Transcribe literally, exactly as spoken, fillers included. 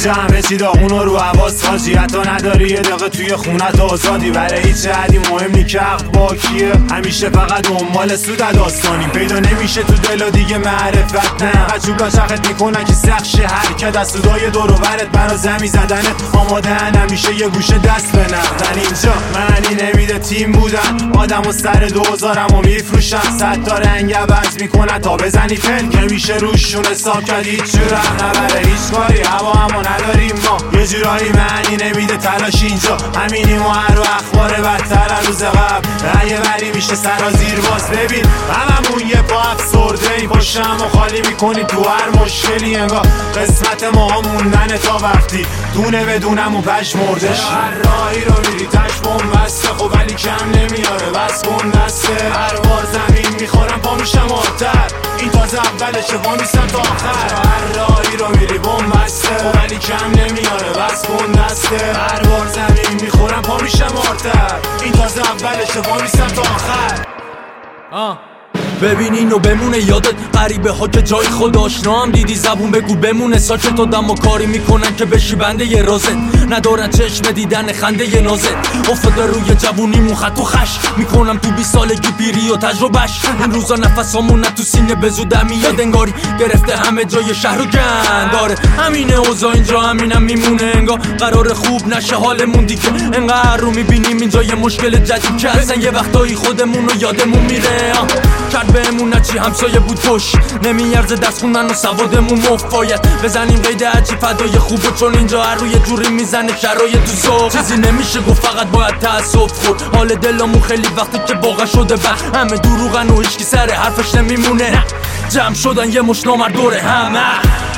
اینجا همه چی داغون رو حواس خاجی، حتی نداری یه دقیقه توی خونت آزادی. برای هیچ حدی مهم نی که حق با کیه، همیشه فقط دنبال سود داستانی. پیدا نمیشه تو دل و دیگه معرفت نه، قجولا شخت میکنن که سخت شه حرکت از سودای دور و برت برا زمی زدنت آماده هن همیشه یه گوشه دست به نقدن. اینجا معنی نمیده تیم بودن، آدم و سر دوزارم و میفروشن، صد تا رنگ عوض میکنن تا بزنی فن که میشه روشون حساب کرد. هیچ جور هم نبره هیچ کاری، هوا همو نداریم ما، یه جورایی معنی نمیده تلاش اینجا، همینیم و هر و اخبار بدتر از روز قبل رأی بری میشه سرازیر باز. ببین هممون یه پا افسرده ای، پاشم و خالی میکنی تو هر مشکلی، انگار قسمت ما موندن تا وقتی دونه بدونم و پش مردش. هر راهی رو میری تش بوم بسته، خب ولی کم نمیاره بس کن دسته، هر بار زمین میخورم پا میشم آتر، این تازه اولشه پا میستم تا آخر. هر راهی رو میری بوم بسته، خب ولی کم نمیاره بس کن دسته، هر بار زمین میخورم پا میشم آتر، این تازه اولشه پا میستم تا آخر. آه ببین اینو بمونه یادت، غریبه ها که جای خود آشنا هم دیدی، زبون بگو بمونه ساکت، آدم و کاری میکنن که بشی بنده ی رازت، ندارن چشم دیدن خنده ی نازت. افتاده روی جوونیمون خط و خش میکنم تو بیست سالگی پیری و تجربهش، این روزا نفسامون تو سینه بزودم میاد، انگاری گرفته همه جای شهر و گند داره، همینه اوضاع اینجا همینم میمونه، انگار قرار خوب نشه حالمون دیگه، انقدر رو میبینیم اینجا یه مشکل جدید که اصلا یه وقتایی خودمون رو یادمون میره. کرد بهمون نچی همسایه بود پشت، نمیارزه دست خوندن و سوادمون مفاید، بزنیم قید عجیب فدای خوبه، چون اینجا هر روی جوری میزنه شرایط تو ذوق، چیزی نمیشه گفت فقط باید تأسف خورد، حال دلمون خیلی وقتی که واقع شده بر همه دروغن و هیچکی سر حرفش نمیمونه، جمع شدن یه مش نامرد دوره همه.